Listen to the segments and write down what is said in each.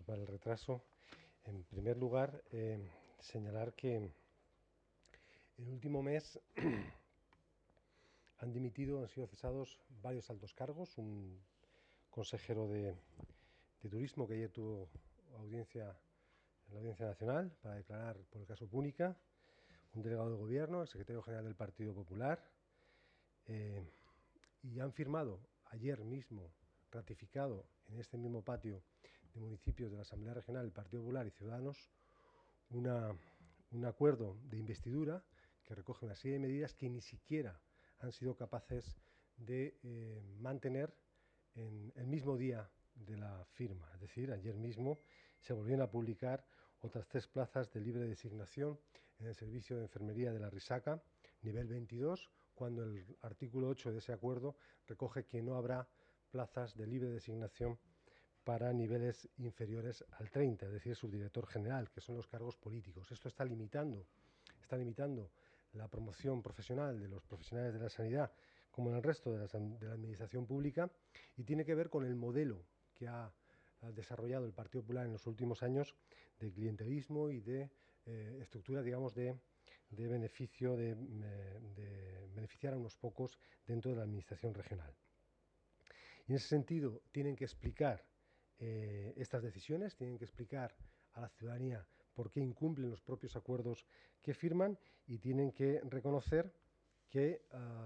por el retraso. En primer lugar, señalar que en el último mes han sido cesados varios altos cargos. Un consejero de Turismo que ayer tuvo audiencia en la Audiencia Nacional para declarar por el caso Púnica, un delegado del Gobierno, el secretario general del Partido Popular, y han firmado ayer mismo, ratificado en este mismo patio de municipios de la Asamblea Regional el Partido Popular y Ciudadanos, un acuerdo de investidura que recoge una serie de medidas que ni siquiera han sido capaces de mantener en el mismo día de la firma. Es decir, ayer mismo se volvieron a publicar otras 3 plazas de libre designación en el servicio de enfermería de la Risaca, nivel 22, cuando el artículo 8 de ese acuerdo recoge que no habrá plazas de libre designación para niveles inferiores al 30, es decir, subdirector general, que son los cargos políticos. Esto está limitando la promoción profesional de los profesionales de la sanidad, como en el resto de la administración pública, y tiene que ver con el modelo que ha desarrollado el Partido Popular en los últimos años de clientelismo y de estructura, digamos, de beneficio, de beneficiar a unos pocos dentro de la administración regional. Y en ese sentido tienen que explicar estas decisiones, tienen que explicar a la ciudadanía por qué incumplen los propios acuerdos que firman y tienen que reconocer que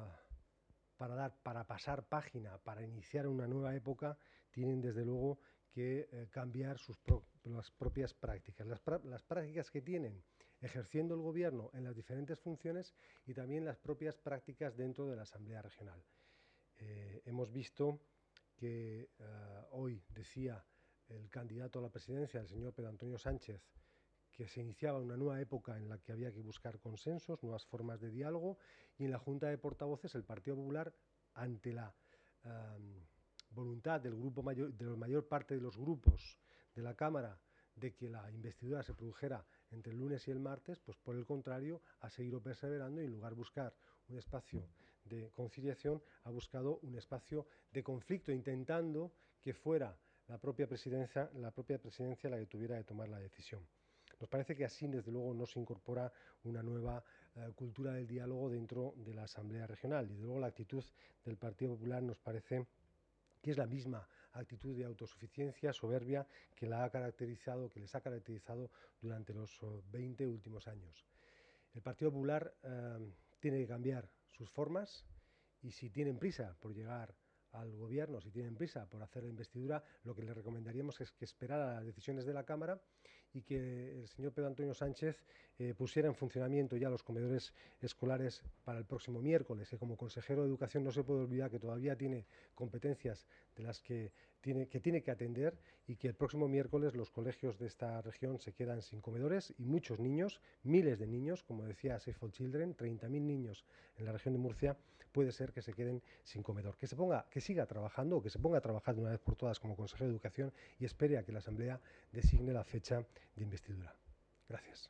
para pasar página, para iniciar una nueva época, tienen desde luego que cambiar las propias prácticas, las prácticas que tienen ejerciendo el gobierno en las diferentes funciones y también las propias prácticas dentro de la Asamblea Regional. Hemos visto que hoy decía el candidato a la presidencia, el señor Pedro Antonio Sánchez, que se iniciaba una nueva época en la que había que buscar consensos, nuevas formas de diálogo, y en la Junta de Portavoces el Partido Popular, ante la voluntad del grupo mayor, de la mayor parte de los grupos de la Cámara, de que la investidura se produjera entre el lunes y el martes, pues por el contrario, ha seguido perseverando y en lugar de buscar un espacio de conciliación, ha buscado un espacio de conflicto, intentando que fuera la propia presidencia la que tuviera que tomar la decisión. Nos parece que así, desde luego, no se incorpora una nueva cultura del diálogo dentro de la Asamblea Regional. Y, desde luego, la actitud del Partido Popular nos parece que es la misma actitud de autosuficiencia, soberbia, que les ha caracterizado durante los 20 últimos años. El Partido Popular tiene que cambiar sus formas y si tienen prisa por llegar al gobierno, si tienen prisa por hacer la investidura, lo que le recomendaríamos es que esperara las decisiones de la Cámara y que el señor Pedro Antonio Sánchez pusiera en funcionamiento ya los comedores escolares para el próximo miércoles, que como consejero de Educación no se puede olvidar que todavía tiene competencias de las que tiene que atender y que el próximo miércoles los colegios de esta región se quedan sin comedores y muchos niños, miles de niños, como decía Save for Children, 30.000 niños en la región de Murcia, puede ser que se queden sin comedor. Que siga trabajando o que se ponga a trabajar de una vez por todas como consejero de Educación y espere a que la Asamblea designe la fecha de investidura. Gracias.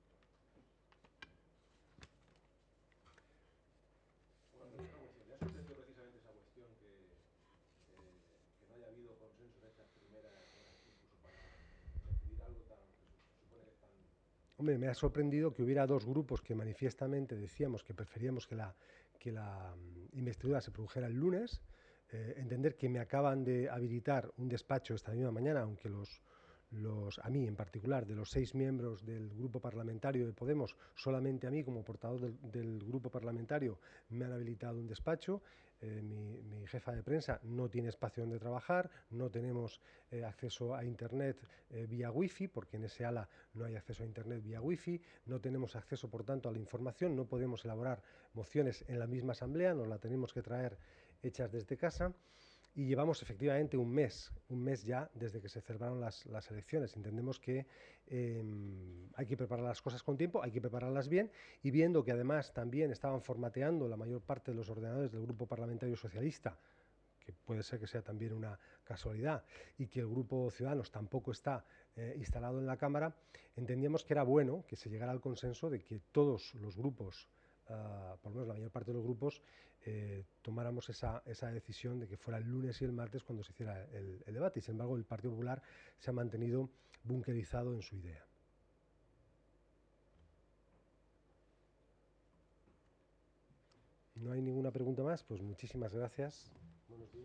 Me ha sorprendido precisamente esa cuestión que no haya habido consenso en estas primeras horas, incluso para decidir algo que se supone que es tan... Hombre, me ha sorprendido que hubiera 2 grupos que manifiestamente decíamos que preferíamos que la investidura se produjera el lunes. Entender que me acaban de habilitar un despacho esta misma mañana, aunque a mí en particular, de los 6 miembros del grupo parlamentario de Podemos, solamente a mí como portador del grupo parlamentario me han habilitado un despacho. Mi jefa de prensa no tiene espacio donde trabajar, no tenemos acceso a internet vía wifi, porque en ese ala no hay acceso a internet vía wifi, no tenemos acceso por tanto a la información, no podemos elaborar mociones en la misma asamblea, nos la tenemos que traer hechas desde casa. Y llevamos efectivamente un mes ya desde que se celebraron las elecciones. Entendemos que hay que preparar las cosas con tiempo, hay que prepararlas bien, y viendo que además también estaban formateando la mayor parte de los ordenadores del Grupo Parlamentario Socialista, que puede ser que sea también una casualidad, y que el Grupo Ciudadanos tampoco está instalado en la Cámara, entendíamos que era bueno que se llegara al consenso de que todos los grupos, por lo menos la mayor parte de los grupos, tomáramos esa decisión de que fuera el lunes y el martes cuando se hiciera el debate. Y sin embargo, el Partido Popular se ha mantenido bunkerizado en su idea. ¿No hay ninguna pregunta más? Pues muchísimas gracias. Buenos días.